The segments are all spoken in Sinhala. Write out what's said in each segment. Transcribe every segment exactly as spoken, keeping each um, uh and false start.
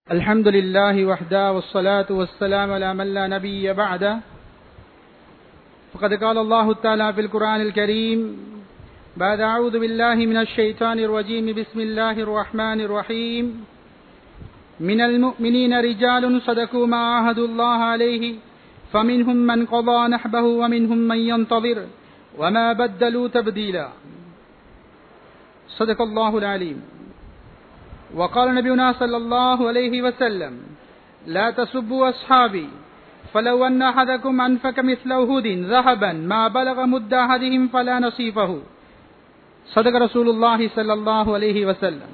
الحمد لله وحده والصلاة والسلام على من لا نبي بعده فقد قال الله تعالى في القرآن الكريم بعد أعوذ بالله من الشيطان الرجيم بسم الله الرحمن الرحيم من المؤمنين رجال صدقوا ما عاهدوا الله عليه فمنهم من قضى نحبه ومنهم من ينتظر وما بدلوا تبديلا صدق الله العليم. وقال نبينا صلى الله عليه وسلم لا تسبوا أصحابي فلو أن أحدكم أنفق مثل أحد ذهبا ما بلغ مد أحدهم فلا نصيفه صدق رسول الله صلى الله عليه وسلم.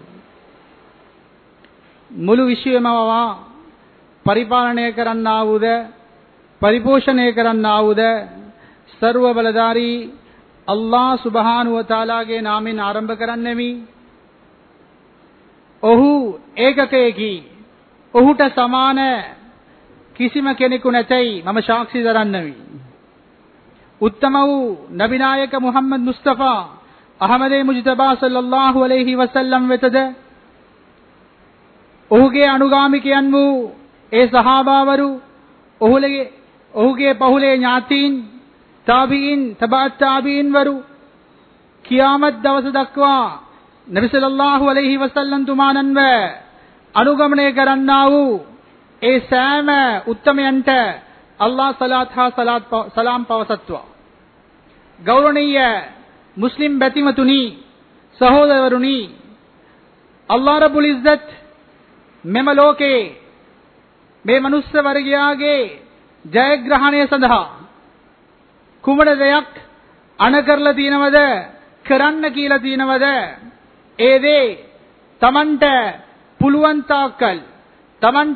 මුළු විශ්වයමවා පරිපාලනය කරන්නා වූද පරිපෝෂණය කරන්නා වූද සර්ව බලධාරී අල්ලාහ් සුබ්හානහු වතාලාගේ නාමයෙන් ආරම්භ කරන්නෙමි. ඔහු ඒකකයෙකි. ඔහුට සමාන කිසිම කෙනෙකු නැතයි මම සාක්ෂි දරන්නෙමි. උත්තම වූ නබි නායක මුහම්මද් මුස්තෆා අහමදේ මුජ්තබා සල්ලල්ලාහු අලයිහි වසල්ලම් වෙතද ඔහුගේ අනුගාමිකයන් වූ ඒ සහාබාවරු ඔහුගේ ඔහුගේ පහුලේ ඥාතීන් තාබීන් තබාත් තාබීන් වරු කියාමත් දවස දක්වා නබි සල්ලල්ලාහු අලයිහි වසල්ලම් තුමාණන්ව අනුගමනය කරන්නා වූ ඒ සෑම උත්තමයන්ට අල්ලාහ් සලාත් හා සලාත් සලාම් පවසත්වා. ගෞරවනීය මුස්ලිම් බැතිමතුනි, සහෝදරවරුනි, අල්ලාහ් රබ්බුල් ඉස්සත් මෙම ලෝකේ මේ මනුස්ස වර්ගයාගේ ජයග්‍රහණය සඳහා කුමන දෙයක් අණ කරලා තියෙනවද, කරන්න කියලා තියෙනවද, ඒ දේ තමන්ට පුළුවන් තාක්කල් තමන්ට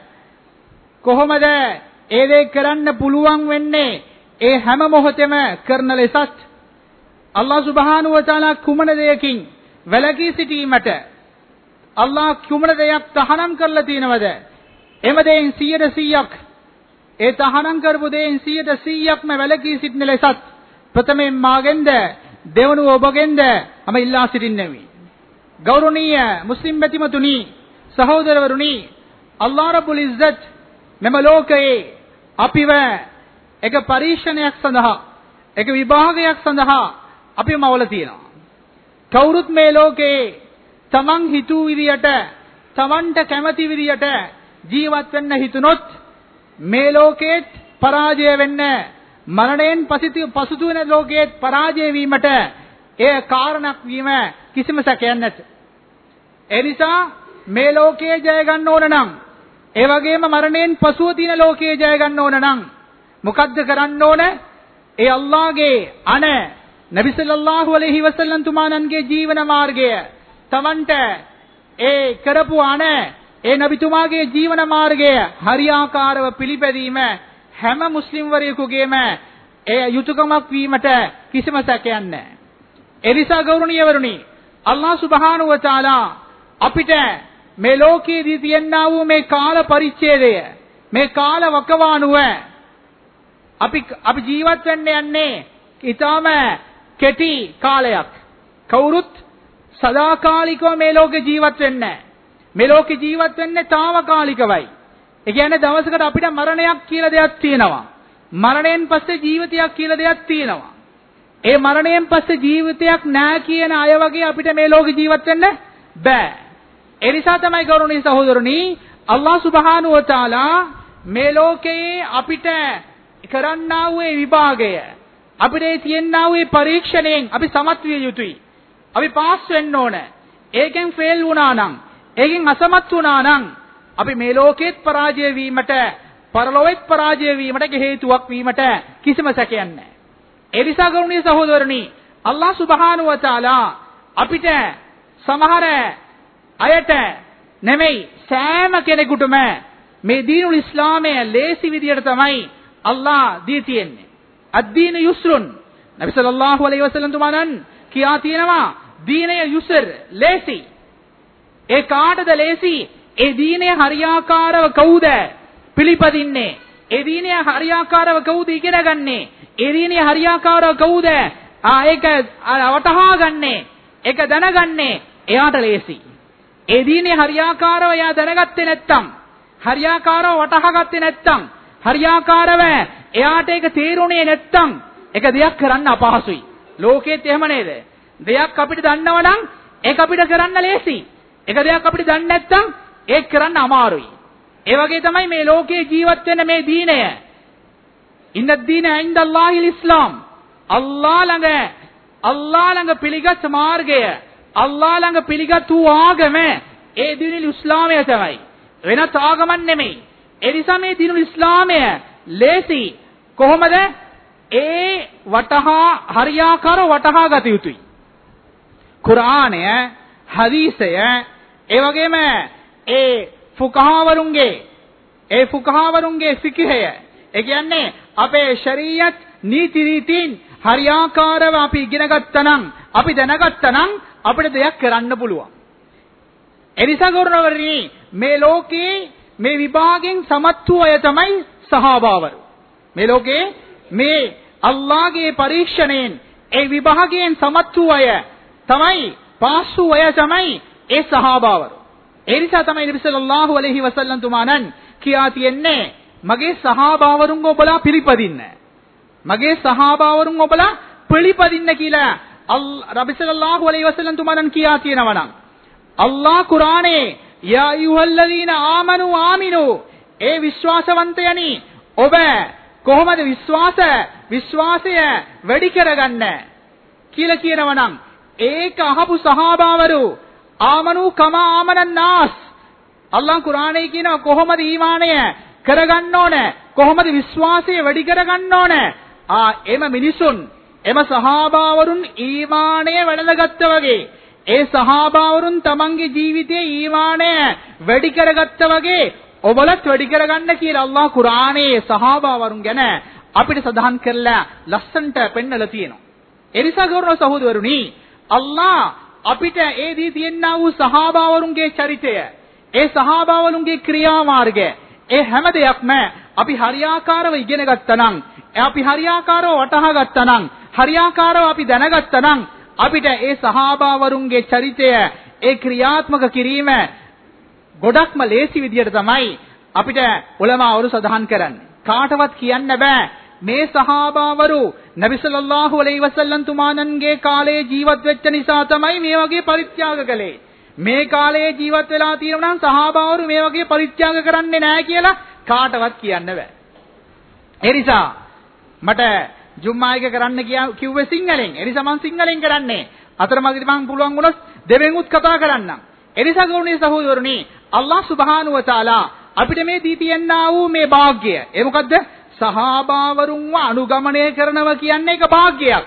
කොහොමද ඒ දේ කරන්න පුළුවන් වෙන්නේ, ඒ හැම මොහොතෙම කරන ලෙසත් අල්ලාහ් සුබ්හානහු වතාලා කුමන දෙයකින් වැළකී සිටීමට අල්ලාහ් කුමන දෙයක් තහනම් කරලා තියෙනවද, එම දෙයින් සියයට සීයක් ඒ තහනම් කරපු දෙයින් සියයට සීයක්ම වැළකී සිටින ලෙසත් ප්‍රථමයෙන් මාගෙන්ද දෙවනුව ඔබගෙන්ද මම ඉල්ලා සිටින්නෙමි. ගෞරවනීය මුස්ලිම් බැතිමතුනි, සහෝදරවරුනි, අල්ලාහ් රබ්බුල් ඉස්සත් මෙම ලෝකයේ අපිව එක පරීක්ෂණයක් සඳහා, එක විභාගයක් සඳහා අපිව මවලා තියෙනවා. කවුරුත් මේ ලෝකයේ තමන් හිතූ විදියට, තමන්ට කැමති විදියට ජීවත් වෙන්න හිතුනොත් මේ ලෝකෙත් පරාජය වෙන්න, මරණයෙන් පසුතු වෙන ලෝකයේ පරාජය වීමට ඒ කාරණක් වීම කිසිම සැකයක් නැත. ඒ නිසා මේ ලෝකයේ ජය ගන්න ඕන නම්, ඒ වගේම මරණයෙන් පසුව තියෙන ලෝකයේ ජය ගන්න ඕන නම් මොකද්ද කරන්න ඕන? ඒ අල්ලාහගේ අන නබි සල්ලල්ලාහු අලයිහි වසල්ලම් තුමාණන්ගේ ජීවන මාර්ගය තමන්ට ඒ කරපු අන ඒ නබිතුමාගේ ජීවන මාර්ගය හරියාකාරව පිළිපැදීම හැම මුස්ලිම් වරයෙකුගේම ඒ යුතුයකමක් වීමට කිසිම සැකයක් නැහැ. ඒ නිසා ගෞරවනීයවරුනි, අල්ලාහ් සුබ්හානහු වතාලා අපිට මේ ලෝකයේදී තියෙනා වූ මේ කාල පරිච්ඡේදය, මේ කාල වකවානුව අපි අපි ජීවත් වෙන්න යන්නේ ඊටම කෙටි කාලයක්. කවුරුත් සදාකාලිකව මේ ලෝකේ ජීවත් වෙන්නේ නැහැ. මේ ලෝකේ ජීවත් වෙන්නේ తాවකාලිකවයි. ඒ කියන්නේ දවසකට අපිට මරණයක් කියලා දෙයක් තියෙනවා. මරණයෙන් පස්සේ ජීවිතයක් කියලා දෙයක් තියෙනවා. ඒ මරණයෙන් පස්සේ ජීවිතයක් නැහැ කියන අය වගේ අපිට මේ ලෝකේ ජීවත් වෙන්න බෑ. ඒ නිසා තමයි ගෞරවනීය සහෝදරනි, අල්ලාහ් සුබ්හානහු වතාලා මේ ලෝකයේ අපිට කරන්නා වූ විභාගය, අපිට තියෙනා වූ පරීක්ෂණයෙන් අපි සමත් විය යුතුයි. අපි පාස් වෙන්න ඕන. ඒකෙන් ෆේල් වුණා නම්, ඒකෙන් අසමත් වුණා නම් අපි මේ ලෝකෙත් පරාජය වීමට, පරලොවෙත් පරාජය වීමට හේතුවක් වීමට කිසිම සැකයක් නැහැ. ඒ නිසා ගෞරවනීය සහෝදරනි, අල්ලාහ් සුබ්හානහු වතාලා අපිට සමහර අයට නෙමෙයි සෑම කෙනෙකුටම මේ දීනුල් ඉස්ලාමය ලේසි විදියට තමයි අල්ලාහ් දී තියෙන්නේ. අද්දීන යුස්රුන්. නබි සල්ලල්ලාහු අලයිහි වසල්ලම් තුමාණන් කියා තියෙනවා දීනය යුසර්, ලේසි. ඒ කාටද ලේසි? ඒ දීනය හරියාකාරව කවුද පිළිපදින්නේ? ඒ දීනය හරියාකාරව කවුද ඉගෙන ගන්නේ? ඒ දීනය හරියාකාරව කවුද ආ ඒක වටහා ගන්නේ? ඒක දැනගන්නේ? එයාට ලේසි. ඒ දීනේ හරියාකාරව එයා දැනගත්තේ නැත්තම්, හරියාකාරව වටහා ගත්තේ නැත්තම්, හරියාකාරව එයාට ඒක තේරුණේ නැත්තම් ඒක දෙයක් කරන්න අපහසුයි. ලෝකෙත් එහෙම නේද? දෙයක් අපිට දන්නව නම් ඒක අපිට කරන්න ලේසි. ඒක දෙයක් අපිට දන්නේ නැත්තම් ඒක කරන්න අමාරුයි. ඒ වගේ තමයි මේ ලෝකේ ජීවත් වෙන මේ දීනය. ඉන්න දීන ඉන්දල්ලාහිල් ඉස්ලාම්. අල්ලාහ ළඟ අල්ලාහ ළඟ පිළිගත් මාර්ගය, අල්ලාහ ළඟ පිළිගත් වූ ආගම ඒ දීනුල් ඉස්ලාමය තමයි. වෙනත් ආගමක් නෙමෙයි. ඒ නිසා මේ දීනුල් ඉස්ලාමය ලේසි. කොහොමද? ඒ වටහා හරියාකාරව වටහා ගත යුතුයි. කුර්ආනය, හදීසය, ඒ වගේම ඒ ෆුකහාවරුන්ගේ ඒ ෆුකහාවරුන්ගේ ෆික්හය, ඒ කියන්නේ අපේ ශරීයත් නීති රීතීන් හරියාකාරව අපි ඉගෙන ගත්තා නම්, අපි දැනගත්තා නම් අපිට දෙයක් කරන්න පුළුවන්. එනිසා ගෞරවණීය මේ ලෝකේ මේ විභාගයෙන් සමත් වූ අය තමයි සහාබාවරු. මේ ලෝකේ මේ අල්ලාහගේ පරීක්ෂණයෙන් ඒ විභාගයෙන් සමත් වූ අය තමයි, පාස් වූ අය තමයි ඒ සහාබාවරු. ඒ නිසා තමයි නබි සල්ලල්ලාහු අලයිහි වසල්ලම් තුමාණන් කියා තියන්නේ මගේ සහාබාවරුන් ඔබලා පිළිපදින්න. මගේ සහාබාවරුන් ඔබලා පිළිපදින්න කියලා නබි සල්ලල්ලාහු අලයිහි වසල්ලම් තුමාණන් කියා තියෙනවා නම් අල්ලාහ් කුර්ආනයේ යා අයුහල්ලදීන ආමනු ආමිනු, ඒ විශ්වාසවන්තයනි ඔබ කොහොමද විශ්වාස විශ්වාසය වැඩි කරගන්න කියලා කියනවා නම් ඒක අහපු සහාබාවරු ආමනු කමා ආමනන් නාස්. අල්ලාහ් කුර්ආනයේ කියනවා කොහොමද ඊමානය කරගන්න ඕන, කොහොමද විශ්වාසය වැඩි කරගන්න ඕන. ආ එම මිනිසුන්, එම සහාබාවරුන් ඊමානය වැඩඳගත්තා වගේ, ඒ සහාබාවරුන් තමන්ගේ ජීවිතයේ ඊමානය වැඩි කරගත්තා වගේ ඔබලත් වැඩි කරගන්න කියලා අල්ලාහ් කුර්ආනයේ සහාබාවරුන් ගැන අපිට සඳහන් කරලා ලස්සන්ට පෙන්නලා තියෙනවා. ඒ නිසා ගෞරවනීය සහෝදරවරුනි, අල්ලාහ් අපිට ඒ දී තියෙනා වූ සහාබාවරුන්ගේ චරිතය, ඒ සහාබාවරුන්ගේ ක්‍රියාමාර්ගය, ඒ හැම දෙයක්ම අපි හරියාකාරව ඉගෙන ගත්තා නම්, අපි හරියාකාරව වටහා ගත්තා නම්, හරියාකාරව අපි දැනගත්තා නම් අපිට ඒ සහාබාවරුන්ගේ චරිතය, ඒ ක්‍රියාත්මක කිරීම ගොඩක්ම ලේසි විදියට තමයි අපිට උලමාවරු සඳහන් කරන්නේ. කාටවත් කියන්න බෑ මේ සහාබාවරු නබි සල්ලල්ලාහු අලයිහි වසල්ලම් තුමාණන්ගේ කාලේ ජීවත් වෙච්ච නිසා තමයි මේ වගේ පරිත්‍යාග කළේ. මේ කාලේ ජීවත් වෙලා තියෙනවා නම් සහාබාවරු මේ වගේ පරිත්‍යාග කරන්නේ නැහැ කියලා කාටවත් කියන්න බෑ. ඒ නිසා මට ජුම්මා එක කරන්න කිව්වේ සිංහලෙන්. ඒ නිසා මම සිංහලෙන් කරන්නේ. අතරමඟදී මම පුළුවන් වුණොත් දෙවෙනුත් කතා කරන්නම්. ඒ නිසා ගෞරවනීය සහෝදරනි, අල්ලාහ් සුබ්හානහු වතාලා අපිට මේ දී තියන්නා වූ මේ වාග්ය, ඒ මොකද්ද? සහාබාවරුන්ව අනුගමනය කරනවා කියන්නේ ඒක වාග්යයක්.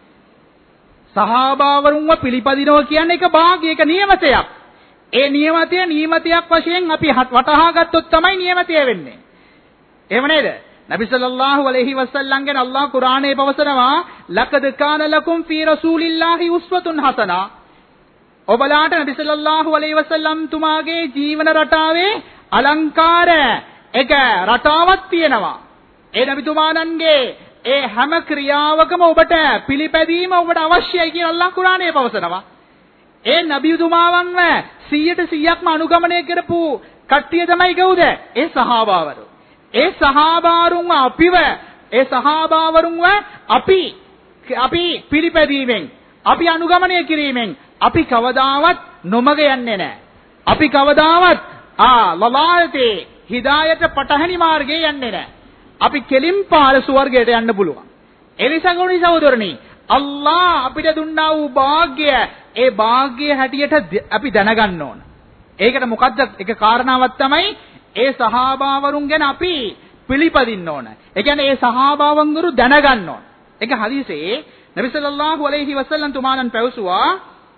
සහාබාවරුන්ව පිළිපදිනවා කියන්නේ ඒක වාග්යයක නියමතයක්. ඒ නියමතය නියමතයක් වශයෙන් අපි වටහා ගත්තොත් තමයි නියමතය වෙන්නේ. එහෙම නේද? නබි සල්ලල්ලාහු අලයිහි වසල්ලම් ගැන අල්ලාහ් කුර්ආනයේ පවසනවා ලකද් කාන ලකුම් ෆී රසූලිල්ලාහි උස්වතුන් හසනා. ඔබලාට නබි සල්ලල්ලාහු අලයිහි වසල්ලම් තුමාගේ ජීවන රටාවේ අලංකාර එක රටාවක් තියෙනවා. ඒ නබිතුමාණන්ගේ ඒ හැම ක්‍රියාවකම ඔබට පිළිපැදීම ඔබට අවශ්‍යයි කියලා අල්ලාහ් කුර්ආනයේ පවසනවා. ඒ නබිතුමාවන්ව සීයට සීයක්ම අනුගමනය කරපු කට්ටිය තමයි කවුද? ඒ සහාබාවරු. ඒ සහාබාරුන්ව අපිව ඒ සහාබාවරුන්ව අපි අපි පිළිපැදීමෙන්, අපි අනුගමනය කිරීමෙන් අපි කවදාවත් නොමග යන්නේ නැහැ. අපි කවදාවත් ආ ලලායතේ හිදායට පටහැනි මාර්ගයේ යන්නේ නැහැ. අපි කෙලින් පාර ස්වර්ගයට යන්න පුළුවන්. ඒ නිසා ගෞරවනීය සහෝදරනි, අල්ලාහ් අපිට දුන්නා වූ වාග්ය, ඒ වාග්ය හැටියට අපි දැනගන්න ඕන. ඒකට මොකද්ද? එක කාරණාවක් තමයි ඒ සහාබාවරුන් ගැන අපි පිළිපදින්න ඕන. ඒ කියන්නේ ඒ සහාබාවන්ගුරු දැනගන්න ඕන. ඒක හදීසේ නබි සල්ලල්ලාහු අලයිහි වසල්ලම් තුමාණන් පැවසුවා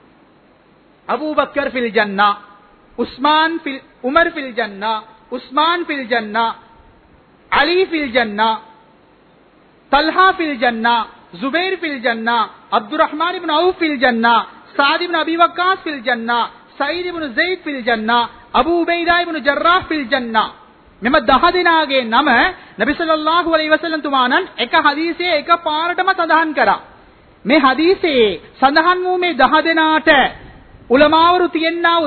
අබූ බක්ර් ෆිල් ජන්නා, උස්මාන් ෆිල් උමර් ෆිල් ජන්නා, උස්මාන් ෆිල් ජන්නා, අලි ෆිල් ජන්නා, තල්හා ෆිල් ජන්නා, زبير فی الجنہ, عبد الرحمن بن عوف فی الجنہ, سعد بن ابی وقاص فی الجنہ, سعید بن زید فی الجنہ, අබූ උබයිදා ඉබ්නු ජර්රාහ් ෆිල් ජන්නා. මෙම දහ දෙනාගේ නම නබි සල්ලල්ලාහු අලයිහි වසල්ලම් තුමාණන් එක හදීසයේ එක පාරටම සඳහන් කරා. මේ හදීසයේ සඳහන් වූ මේ දහ දෙනාට උලමාවරු තියන්නා වූ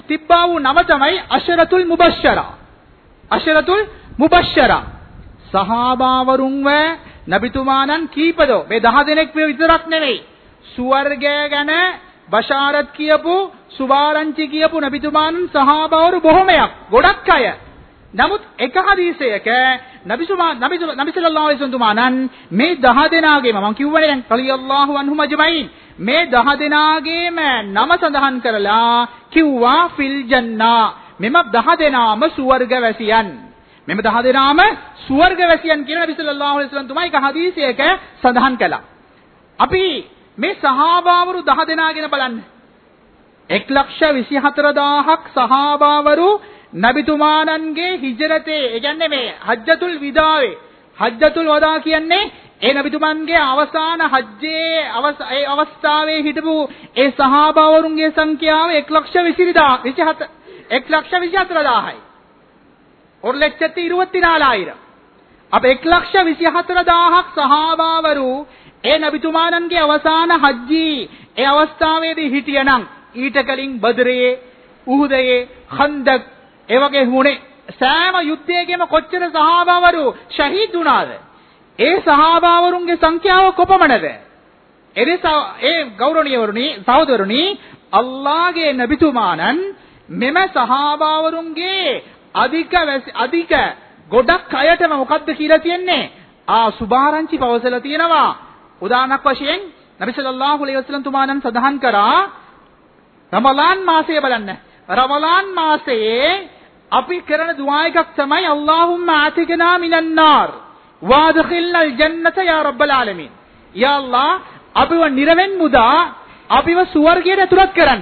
තිබ්බා වූ නම තමයි අෂරතුල් මුබෂ්ෂරා. අෂරතුල් මුබෂ්ෂරා. සහාබාවරුන්ව නබිතුමාණන් කීපදෝ මේ දහ දෙනෙක් විතරක් නෙවෙයි. සුවර්ගය ගැන බෂාරත් කියපු සුභාරංචි කියපු නබිතුමාණන් සහාබාවරු බොහොමයක් ගොඩක් අය. නමුත් එක හදීසයක නබිසුමා නබි නබි සල්ලල්ලාහු අලයිහි වසල්ලම් මේ දහ දෙනාගේම මම කියවනේ දැන් රලියල්ලාහු අන්හුම අජමයින් මේ දහ දෙනාගේම නම සඳහන් කරලා කිව්වා ෆිල් ජන්නා මෙම දහ දෙනාම සුවර්ගවැසියන්. මෙම දහ දෙනාම සුවර්ගවැසියන් කියලා නබි සල්ලල්ලාහු අලයිහි වසල්ලම් තුමා එක හදීසයක සඳහන් කළා. අපි මේ සහාබාවරු දහ දෙනා ගැන බලන්න. එක ලක්ෂ විසිහතර දහසක් සහාබාවරු නබිතුමාණන්ගේ හිජරතේ ඒ කියන්නේ මේ හජ්ජතුල් විදාවේ හජ්ජතුල් වදා කියන්නේ ඒ නබිතුමන්ගේ අවසාන හජ්ජේ ඒ අවස්ථාවේ හිටපු ඒ සහාබාවරුන්ගේ සංඛ්‍යාව එක ලක්ෂ විසිහතර එක ලක්ෂ විසිහතර දහසයි. ஒரு லட்சத்தி இருபத்தி நாலாயிரம். අප එක ලක්ෂ විසිහතර දහසක් සහාබාවරු ඒ නබිතුමාණන්ගේ අවසාන හජ්ජී ඒ අවස්ථාවේදී හිටියනම් ඊට කලින් බද්රේ උහුදේ ඛන්දක් ඒ වගේ වුණේ සෑම යුද්ධයකම කොච්චර සහාබාවරු ශහීද් වුණාද? ඒ සහාබාවරුන්ගේ සංඛ්‍යාව කොපමණද? එනිසා ඒ ගෞරවනීයවරුනි සහෝදරනි අල්ලාහගේ නබිතුමාණන් මෙම සහාබාවරුන්ගේ අධික අධික ගොඩක් අයටම මොකද්ද කියලා තියන්නේ? ආ සුභාරංචි පවසලා තියෙනවා. උදාහරණයක් වශයෙන් නබි සල්ලල්ලාහු අලයිහි වසල්ලම් තුමාණන් සඳහන් කරා රමලාන් මාසය බලන්න. රමලාන් මාසයේ අපි කරන දුආ එකක් තමයි අල්ලාහුම්මා ආතිකනා මිනන් නාර් වාදඛිල්නල් ජන්නත යා රබ්බල් ආලමීන්. යා අල්ලාහ් අපිව නිරවෙන් මුදා අපිව ස්වර්ගයට ඇතුළත් කරන්න.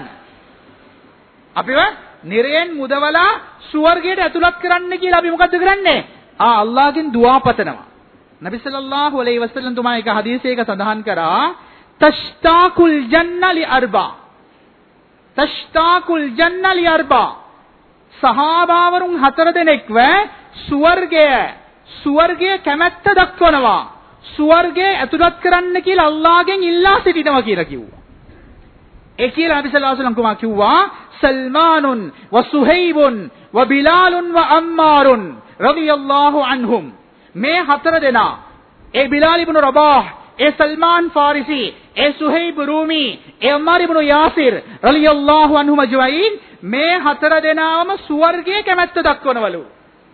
අපිව නිරයෙන් මුදවලා ස්වර්ගයට ඇතුළත් කරන්න කියලා අපි මොකද්ද කරන්නේ? ආ අල්ලාහ්ගෙන් දුආ පතනවා. නබි සල්ලල්ලාහු අලයිහි වසල්ලම් තුමා එක හදීසයක සඳහන් කරා තෂ්තාකුල් ජන්න ලි අර්බා තෂ්තාකුල් ජන්න ලි අර්බා සහාබාවරුන් හතර දෙනෙක්ව ස්වර්ගය ස්වර්ගය කැමැත්ත දක්වනවා ස්වර්ගයේ ඇතුළත් කරන්න කියලා අල්ලාහ්ගෙන් ඉල්ලා සිටිනවා කියලා කිව්වා. ඒ කියලා නබි සල්ලල්ලාහු අලයිහි වසල්ලම් කිව්වා සල්මානුන් වසුහයිබුන් වබිලාලුන් වඅම්මාරුන් රදියල්ලාහු අන්හුම්. මේ හතර දෙනා ඒ බිලාල් ඉබ්නු රබාහ් ඒ සල්මාන් ෆාරිසි ඒ සුහයිබ් රූමි ඒ අම්මාර් ඉබ්නු යාසිර් රලියල්ලාහු අන්හුම අජමයින් මේ හතර දෙනාම ස්වර්ගයේ කැමැත්ත දක්වනවලු.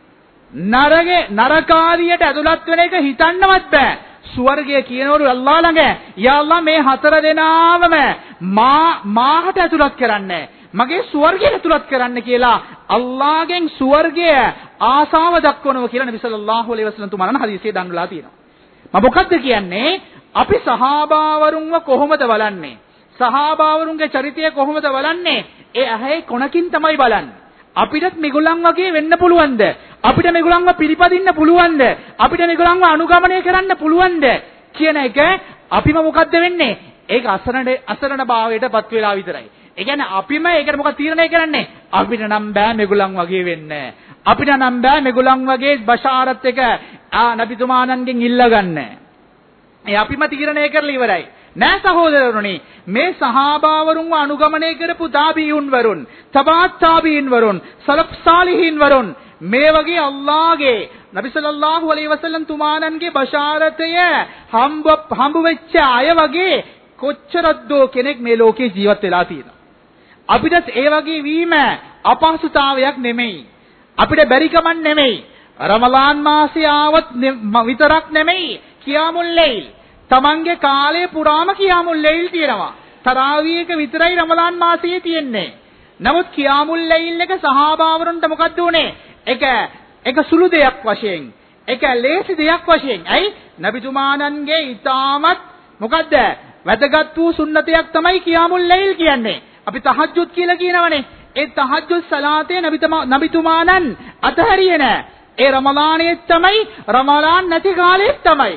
නරගේ නරකාරියට ඇතුළත් වෙන එක හිතන්නවත් බෑ. ස්වර්ගය කියනවලු අල්ලාහ් ළඟ යා අල්ලාහ් මේ හතර දෙනාම මා මාහට ඇතුළත් කරන්නේ මගේ ස්වර්ගයට ඇතුළත් කරන්න කියලා අල්ලාහ්ගෙන් ස්වර්ගය ආසාව දක්වනවා කියලා නබි සල්ලල්ලාහු අලයිහි වසල්ලම් තුමාණන් හදීසියේ දන්වලා තියෙනවා. මම මොකද්ද කියන්නේ? අපි සහාබාවරුන්ව කොහොමද බලන්නේ? සහාබාවරුන්ගේ චරිතය කොහොමද බලන්නේ? ඒ ඇහි කොනකින් තමයි බලන්නේ. අපිටත් මේගොල්ලන් වගේ වෙන්න පුළුවන්ද? අපිට මේගොල්ලන්ව පිළිපදින්න පුළුවන්ද? අපිට මේගොල්ලන්ව අනුගමනය කරන්න පුළුවන්ද කියන එක අපිම මොකද්ද වෙන්නේ? ඒක අසරණ අසරණ භාවයටපත් වෙලා විතරයි. ඒ කියන්නේ අපිම ඒකට මොකක් තීරණය කරන්නේ? අපිට නම් බෑ මේගොල්ලන් වගේ වෙන්න. අපිට නම් බෑ මේගොල්ලන් වගේ බෂාරත් එක ආ නබිතුමාණන්ගෙන් ඉල්ලගන්න. ඒ අපිම තීරණය කරලා ඉවරයි. නෑ සහෝදරවරුනි මේ සහාබාවරුන්ව අනුගමනය කරපු තාබීඋන් වරුන් තබාත් තාබීන් වරුන් සලෆ් සාලිහින් වරුන් මේ වගේ අල්ලාහගේ නබි සල්ලල්ලාහු අලයිහි වසල්ලම් තුමාණන්ගේ බෂාරතය හම්බ හම්බ වෙච්ච අය වගේ කොච්චරද්දෝ කෙනෙක් මේ ලෝකේ ජීවත් වෙලා තියෙනවා. අපිට ඒ වගේ වීම අපහසුතාවයක් නෙමෙයි. අපිට බැරි කමක් නෙමෙයි. රමලාන් මාසය ආවත් විතරක් නෙමෙයි කියාමුල් ලෛල්. තමන්ගේ කාලය පුරාම කියාමුල් ලෛල් තියෙනවා. තරාවියක විතරයි රමලාන් මාසයේ තියෙන්නේ. නමුත් කියාමුල් ලෛල් එක සහාබාවරුන්ට මොකද්ද උනේ? එක එක සුළු දෙයක් වශයෙන්, එක ලේසි දෙයක් වශයෙන්. ඇයි? නබිතුමාණන්ගේ ඊටමත් මොකද්ද? වැදගත් වූ සුන්නතයක් තමයි කියාමුල් ලෛල් කියන්නේ. අපි තහජ්ජුද් කියලා කියනවනේ. ඒ තහජ්ජුද් සලාතේ නබිතුමාණන් අතහැරියේ නෑ. ඒ රමලානයේ තමයි රමලාන් නැති කාලයේ තමයි.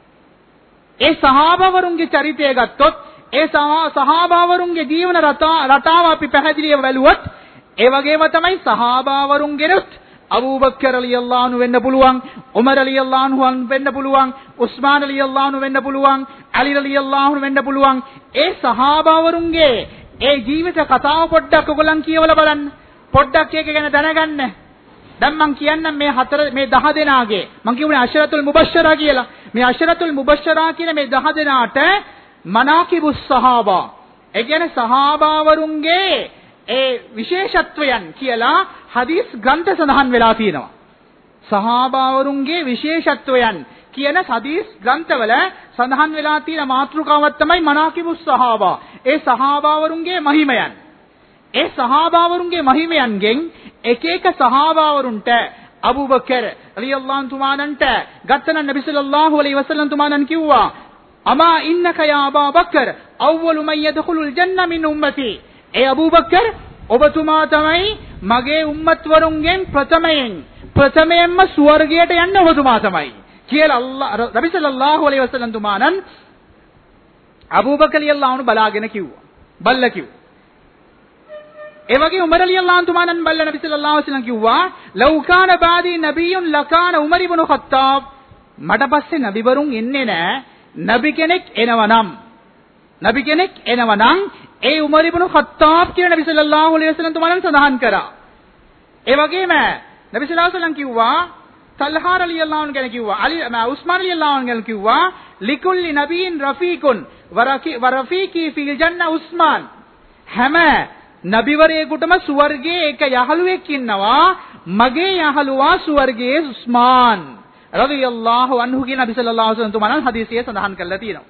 ඒ සහාබාවරුන්ගේ චරිතය ගත්තොත් ඒ සහාබාවරුන්ගේ ජීවන රටාව අපි පැහැදිලිව බැලුවොත් ඒ වගේම තමයි සහාබාවරුන්ගෙනුත් අබූබකර් රලියල්ලාහු අන්හු වෙන්න පුළුවන්, උමර් රලියල්ලාහු අන්හු වෙන්න පුළුවන්, උස්මාන් රලියල්ලාහු අන්හු වෙන්න පුළුවන්, අලි රලියල්ලාහු අන්හු වෙන්න පුළුවන්. ඒ සහාබාවරුන්ගේ ඒ ජීවිත කතාව පොඩ්ඩක් ඔයගොල්ලන් කියවලා බලන්න. පොඩ්ඩක් ඒක ගැන දැනගන්න. දැන් මම කියන්නම් මේ හතර මේ දහ දෙනාගේ මම කියුනේ අෂරතුල් මුබෂ්ෂරා කියලා. මේ අෂරතුල් මුබෂ්ෂරා කියන මේ දහ දෙනාට මනාකිබුස් සහාබා. ඒ කියන්නේ සහාබාවරුන්ගේ ඒ විශේෂත්වයන් කියලා හදීස් ග්‍රන්ථ සඳහන් වෙලා තියෙනවා. සහාබාවරුන්ගේ විශේෂත්වයන් කියන හදීස් ග්‍රන්ථවල සඳහන් වෙලා තියෙන මාතෘකාවක් තමයි මනාකිබුස් සහාබා. ඒ සහාබාවරුන්ගේ මහිමයන්. ඒ සහාබාවරුන්ගේ මහිමයන්ගෙන් එක එක සහාබාවරුන්ට අබූ බකර් රලියල්ලාහු තුමානන්ට ගත්තන නබි සල්ලල්ලාහු අලයිහි වසල්ලම් තුමානන් කිව්වා අමා ඉන්නක යා අබා බකර් අවවලු මන් යදඛුලුල් ජන්න මින් උම්මති. ඒ අබූ බකර් ඔබතුමා තමයි මගේ උම්මත් වරුන්ගෙන් ප්‍රථමයෙන් ප්‍රථමයෙන්ම ස්වර්ගයට යන්න ඔබතුමා තමයි කියලා අල්ලාහ් නබි සල්ලල්ලාහු අලයිහි වසල්ලම් තුමානන් අබූ බකර් රලියල්ලාහු අන්හු බලාගෙන කිව්වා. බල්ල කිව්වා. ඒ වගේ උමර් රලියල්ලාහු අන්හු තුමානන් බල්ල නබි සල්ලල්ලාහු අලයිහි වසල්ලම් කිව්වා ලව් කාන බාදී නබියුන් ලකාන උමර් ඉබ්නු ඛත්තාබ්. මට පස්සේ නබිවරුන් එන්නේ නැහැ. නබි කෙනෙක් එනවනම් නබි කෙනෙක් එනවනම් ඒ උමර් ඉබ්නු ඛත්තාබ් කියන නබි සල්ලල්ලාහු අලයිහි වසල්ලම් තුමානන් සඳහන් කරා. ඒ වගේම නබි සල්ලල්ලාහු අලයිහි වසල්ලම් කිව්වා තල්හා රලියල්ලාහු අන්හු ගැන කිව්වා අලි උස්මාන් රලියල්ලාහු අන්හු ගැන කිව්වා ලිකුල්ලි නබියින් රෆීකුන් වරෆීකි ෆිල් ජන්න උස්මාන්. හැම නබිවරයෙකුටම සුවර්ගයේ එක යහළුවෙක් ඉන්නවා. මගේ යහළුවා සුවර්ගයේ උස්මාන් රලියල්ලාහු අන්හු කියන නබි සල්ලල්ලාහු අලයිහි වසල්ලම් තුමානන් හදීසියේ සඳහන් කරලා තියෙනවා.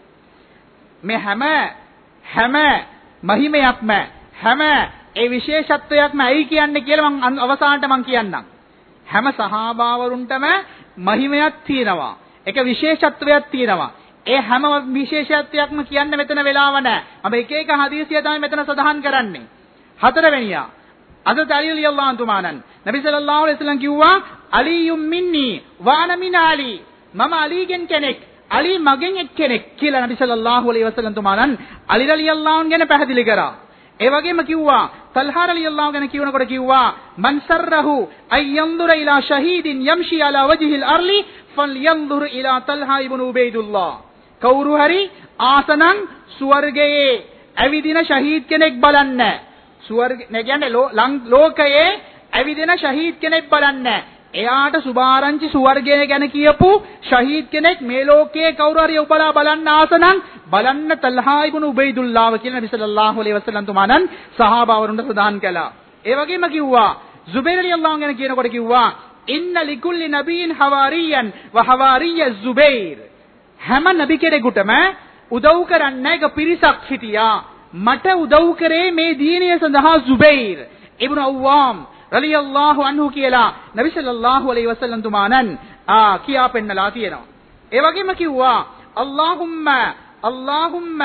මේ හැම හැම මහිමයක්ම හැම ඒ විශේෂත්වයක්ම ඇයි කියන්නේ කියලා මම අවසානට මම කියන්නම්. හැම සහාබාවරුන්ටම මහිමයක් තියෙනවා. ඒක විශේෂත්වයක් තියෙනවා. ඒ හැම විශේෂත්වයක්ම කියන්න මෙතන වෙලාව නැහැ. මම එක එක හදීසිය තමයි මෙතන සඳහන් කරන්නේ. හතරවෙනියා හදරත් අලි රලියල්ලාහු අන්හු තුමානන් නබි සල්ලල්ලාහු අලයිහි වසල්ලම් කිව්වා අලියුම් මින්නි වාන මින අලි. මම අලිගෙන් කෙනෙක් අලි මගෙන් එක් කෙනෙක් කියලා නබි සල්ලල්ලාහු අලයිහි වසල්ලම් තුමානන් අලි රලියල්ලාහු අන්හු ගැන පැහැදිලි කරා. ඒ වගේම කිව්වා තල්හා රලියල්ලාහු ගැන කියනකොට කිව්වා මන් සර්රහු අය යන්දුර ඉලා ෂහීදින් යම්ෂි අලා වජ්හිල් අර්ලි ෆල්යන්දුර ඉලා තල්හා ඉබ්නු උබයිදුල්ලාහ්. කවුරු හරි ආසනම් ස්වර්ගයේ ඇවිදින ෂහීද් කෙනෙක් බලන්න. ස්වර්ග නේ කියන්නේ ලෝකයේ ඇවිදින ෂහීද් කෙනෙක් බලන්න. එයාට සුභාරංචි ස්වර්ගය ගැන කියපු ෂහීද් කෙනෙක් මේ ලෝකයේ කවුරු හරි ඔබලා බලන්න ආසනම් බලන්න තල්හා ඉබ්නු උබයිදුල්ලාහ් කියලා නබි සල්ලල්ලාහු අලයිහි වසල්ලම් තුමානන් සහාබාවරුන්ට සදාන් කළා. ඒ වගේම කිව්වා සුබෛර් රලියල්ලාහු අන්හු ගැන කියනකොට කිව්වා ඉන්න ලිකුල්ලි නබියින් හවාරියන් ව හවාරිය සුබෛර්. හැම නබි කෙනෙකුටම උදව් කරන්න එක පිරිසක් හිටියා. මට උදව් කරේ මේ දීනිය සඳහා සුබෛර් ඉබ්නු අව්වාම් රලියල්ලාහු අන්හු කියලා නබි සල්ලල්ලාහු අලයිහි වසල්ලම් තුමානන් ආ කියා පෙන්නලා තියෙනවා. ඒ වගේම කිව්වා අල්ලාහුම්ම අල්ලාහුම්ම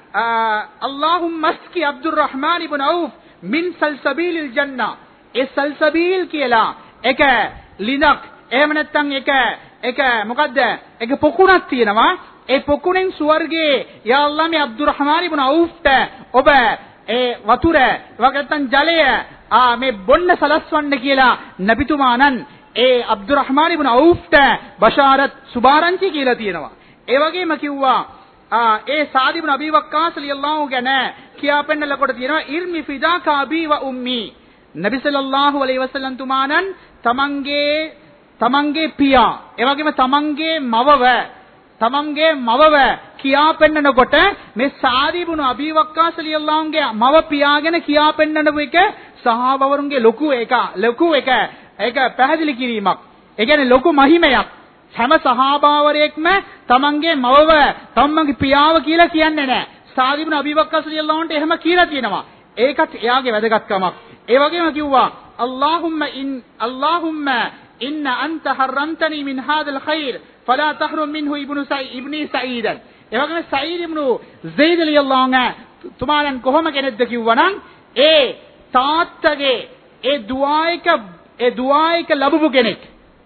අල්ලාහුම්ම අස්කි අබ්දුර්රහ්මාන් ඉබ්නු අවුෆ් මින් සල්සබීලිල් ජන්නා. ඒ සල්සබීල් කියලා එක ලිනක් එහෙම නැත්නම් එක එක මොකද්ද එක පොකුණක් තියෙනවා. ඒ පොකුණෙන් ස්වර්ගයේ යා අල්ලාහ් මේ අබ්දුර්රහ්මාන් ඉබ්නු අවුෆ්ට ඔබ ඒ වතුර වගත්තන් ජලය ආ මේ බොන්න සලස්වන්න කියලා නබිතුමානන් ඒ අබ්දුර්රහ්මාන් ඉබ්නු අවුෆ්ට බෂාරත් සුභාරංචි කියලා තියෙනවා. ඒ වගේම කිව්වා ආ ඒ සාද් ඉබ්නු අබී වක්කාස් රලියල්ලාහු ගැන කියා පෙන්නලා කොට තියෙනවා ඉර්මි ෆිදාකා අබී ව උම්මි. නබි සල්ලල්ලාහු අලයිහි වසල්ලම් තුමානන් තමන්ගේ තමන්ගේ පියා ඒ වගේම තමන්ගේ මවව තමන්ගේ මවව කියා පෙන්නනකොට මේ සාද් ඉබ්නු අබී වක්කාස් රලියල්ලාහුගේ මව පියාගෙන කියා පෙන්නනු එක සහාබවරුන්ගේ ලොකු එක ලොකු එක ඒක පැහැදිලි කිරීමක්. ඒ කියන්නේ ලොකු මහිමයක්. හැම සහාබාවරයෙක්ම තමන්ගේ මවව තමන්ගේ පියාව කියලා කියන්නේ නැහැ. සාද් ඉබ්නු අබී වක්කාස් රලියල්ලාහුන්ට එහෙම කියලා තියෙනවා. ඒකත් එයාගේ වැදගත්කමක්. ඒ වගේම කිව්වා අල්ලාහුම්ම ඉන් අල්ලාහුම්ම ඉන්න අන්ත හරම්තනි මින් හාදල් ඛෛර් ෆලා තහරුම් මින්හු ඉබ්නු සයි ඉබ්නි සঈද්. ඒ වගේම සঈද් ඉබ්නු සයිද් රලියල්ලාහු අන්හු තුමාලන් කොහොම කෙනෙක්ද කිව්වනම් ඒ තාත්තගේ ඒ දුආයක ඒ දුආයක ලැබුණු කෙනෙක්.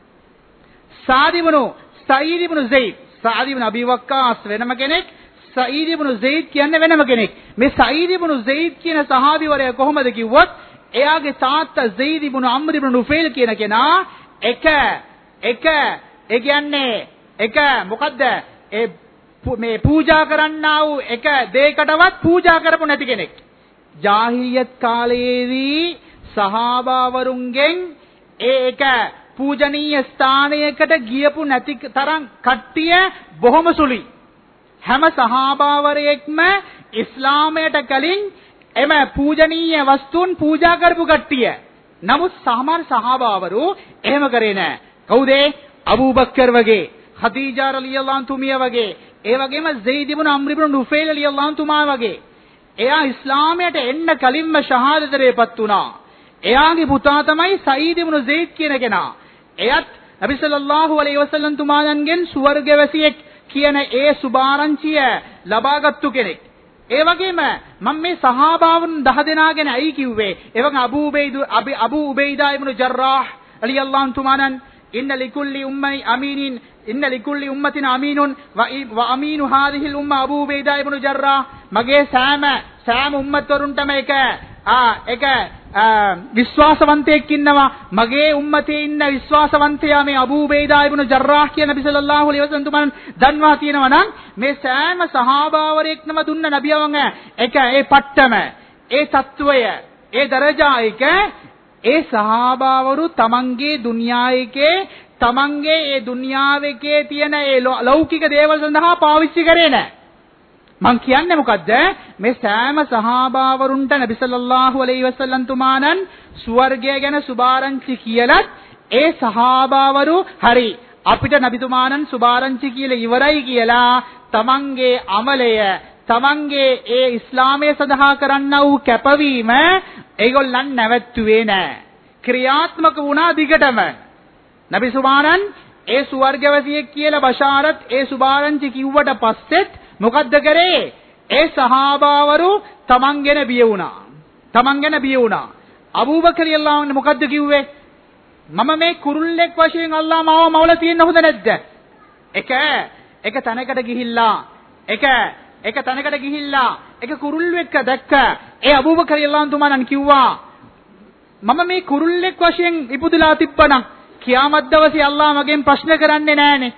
සාද් ඉබ්නු සঈද් ඉබ්නු සයිද් සාද් ඉබ්නු අබී වක්කාස් වෙනම කෙනෙක්. සঈද් ඉබ්නු සයිද් කියන්නේ වෙනම කෙනෙක්. මේ සঈද් ඉබ්නු සයිද් කියන සහාබිවරයා කොහොමද කිව්වොත් එයාගේ තාත්තා සයිද් ඉබ්නු අම්ර් ඉබ්නු නුෆෛල් කියන කෙනා එක එක ඒ කියන්නේ එක මොකද්ද ඒ මේ පූජා කරන්නා වූ එක දෙයකටවත් පූජා කරපො නැති කෙනෙක්. ජාහිලියත් කාලයේදී සහාබාවරුන්ගෙන් ඒක පූජනීය ස්ථානයකට ගියපු නැති තරම් කට්ටිය බොහොම සුළුයි. හැම සහාබාවරයෙක්ම ඉස්ලාමයට කලින් එම පූජනීය වස්තුන් පූජා කරපු කට්ටිය. නමුත් සමහර සහාබාවරු එහෙම කරේ නැහැ. කවුද? අබූ බක්කර් වගේ, ඛදීජා රලියල්ලාහු අන්හුමිය වගේ, ඒ වගේම සයිද් ඉබ්නු අම්ර් ඉබ්නු නුෆෛල් රලියල්ලාහු අන්හුමා වගේ. එයා ඉස්ලාමයට එන්න කලින්ම ෂහාදතරේපත් වුණා. එයාගේ පුතා තමයි සයිද් ඉබ්නු සයිද් කියන කෙනා. එයත් නබි සල්ලල්ලාහු අලයිහි වසල්ලම් තුමාණන්ගෙන් ස්වර්ගවැසියෙක් කියන ඒ සුභාරංචිය ලබාගත්තු කෙනෙක්. ඒ වගේම මම මේ සහාබාවන් දහ දෙනා ගැන අයි කිව්වේ. ඒ වගේ අබූ උබයිද් අබූ උබයිදා ඉබ්නු ජර්රාහ් රලියල්ලාහු අන්හු තුමාණන් ඉන්න ලිකුල්ලි උම්මයි අමීනින් ඉන්න ලිකුල්ලි උම්මතින අමීනුන් ව අමීනු හාදිහිල් උම්ම අබූ උබයිදා ඉබ්නු ජර්රාහ්. මගේ සෑම සෑම උම්මතවරුන්ටම එක ආ එක විශ්වාසවන්තයෙක් ඉන්නවා. මගේ උම්මතේ ඉන්න විශ්වාසවන්තයා මේ අබූ උබයිදා ඉබ්නු ජර්රාහ් කියන නබි සල්ලල්ලාහු අලයිහි වසල්ලම් තුමන් දන්වා තියෙනවා නම් මේ සෑම සහාබාවරයෙක්නම දුන්න නබියවංග එක ඒ පට්ටම ඒ තත්වය ඒ දරජා එක ඒ සහාබාවරු තමන්ගේ දුන්යායකේ තමන්ගේ ඒ දුන්යාවකේ තියෙන ඒ ලෞකික දේවල් සඳහා පාවිච්චි කරේ නැහැ. මං කියන්නේ මොකද්ද? මේ සෑම සහාබාවරුන්ට නබි සල්ලල්ලාහු අලයිහි වසල්ලම් තුමාණන් ස්වර්ගය ගැන සුභාරංචි කියලත් ඒ සහාබාවරු හරි අපිට නබිතුමාණන් සුභාරංචි කියලා ඉවරයි කියලා තමන්ගේ අමලය තමන්ගේ ඒ ඉස්ලාමයේ සඳහා කරන්නා වූ කැපවීම ඒගොල්ලන් නැවැත්තුවේ නැහැ. ක්‍රියාත්මක වුණා දිගටම. නබි සුභානන් ඒ ස්වර්ගවැසියෙක් කියලා බෂාරත් ඒ සුභාරංචි කිව්වට පස්සෙත් මොකද්ද කරේ? ඒ සහාබාවරු තමන් ගැන බිය වුණා. තමන් ගැන බිය වුණා. අබූ බකර් රලියල්ලාහු අන්හු මොකද්ද කිව්වේ? මම මේ කුරුල්ලෙක් වශයෙන් අල්ලාහ මාව මවලා තියෙන්න හොඳ නැද්ද? එක එක තැනකට ගිහිල්ලා එක එක තැනකට ගිහිල්ලා එක කුරුල්ලෙක් දැක්ක. ඒ අබූ බකර් රලියල්ලාහු අන්හු තුමාණන් කිව්වා මම මේ කුරුල්ලෙක් වශයෙන් ඉපදුලා තිබ්බනම් කියාමත් දවසේ අල්ලාහ මගෙන් ප්‍රශ්න කරන්නේ නැහනේ.